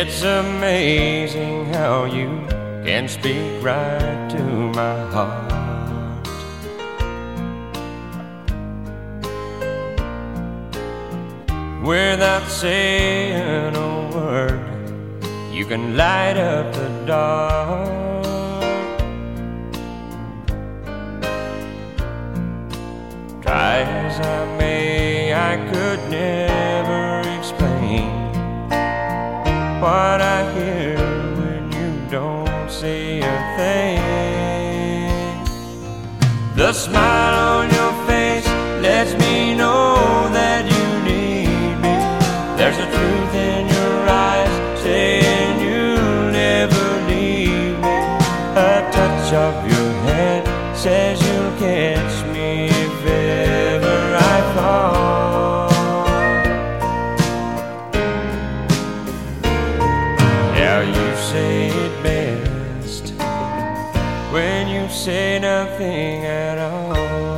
It's amazing how you can speak right to my heart. Without saying a word, you can light up the dark. Try as I may, I could never explain what I hear when you don't say a thing. The smile on your face lets me know that you need me. There's a truth in your eyes saying you'll never leave me. A touch of your hand says you'll catch me if ever I fall. Now you say it best when you say nothing at all.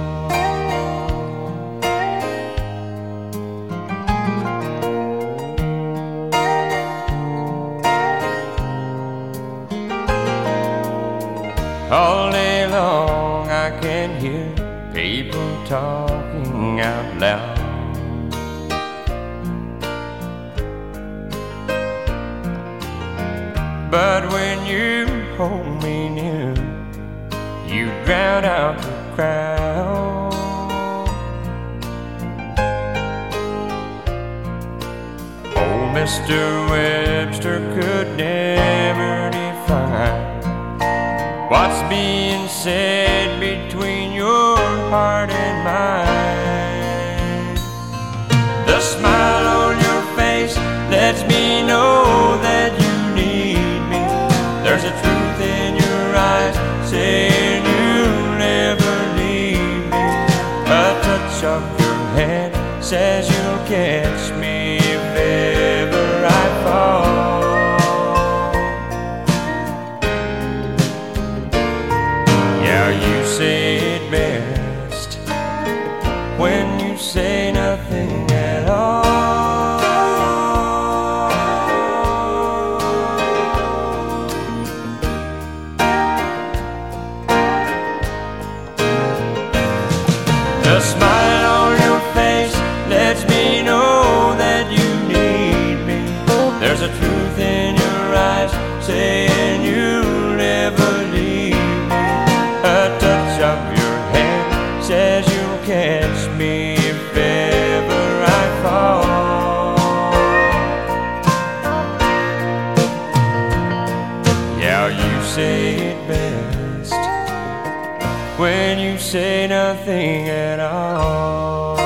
All day long I can hear people talking out loud. But when you hold me near, you drown out the crowd. Old Mr. Webster could never define what's being said between your heart and mine. The smile on your face lets me know that you need me. There's a truth in your eyes saying you'll never leave me. A touch of your hand says you'll catch me if ever I fall. Yeah, you say it best when you say nothing at all. The smile on your face lets me know that you need me. There's a truth in your eyes saying you'll never leave me. A touch of your hand says you'll catch me if ever I fall. Yeah, you say it best when you say nothing at all.